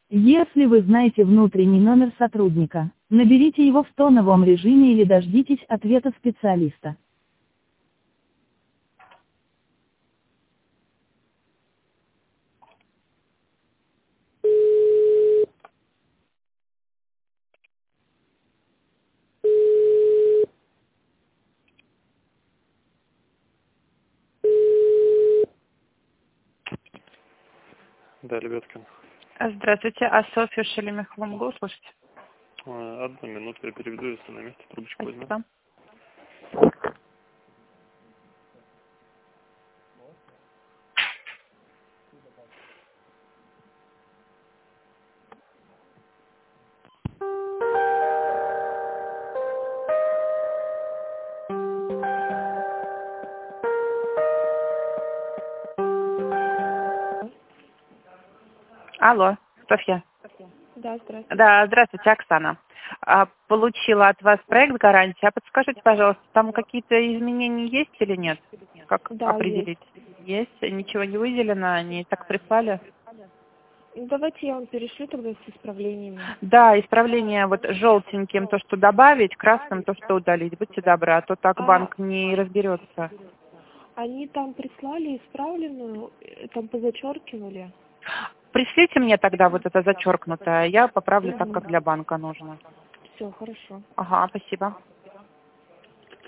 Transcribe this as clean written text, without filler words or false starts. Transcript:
Если вы знаете внутренний номер сотрудника, наберите его в тоновом режиме или дождитесь ответа специалиста. Да, Лебедкин. Здравствуйте, а Софью Шелемехову могу услышать? Одну минуту, я переведу, если на месте трубочку возьму. Спасибо. Алло, Софья. Да, здравствуйте. Да, здравствуйте, Оксана. Получила от вас проект гарантии. А подскажите, пожалуйста, там какие-то изменения есть или нет? Как Да, определить? Есть. Ничего не выделено, они так прислали? Ну, давайте я вам перешлю тогда с исправлениями. Да, исправление вот желтеньким то, что добавить, красным то, что удалить. Будьте добры, а то так банк не разберется. Они там прислали исправленную, там позачеркивали. Пришлите мне тогда вот это зачеркнутое, я поправлю так, как для банка нужно. Все, хорошо. Ага, спасибо.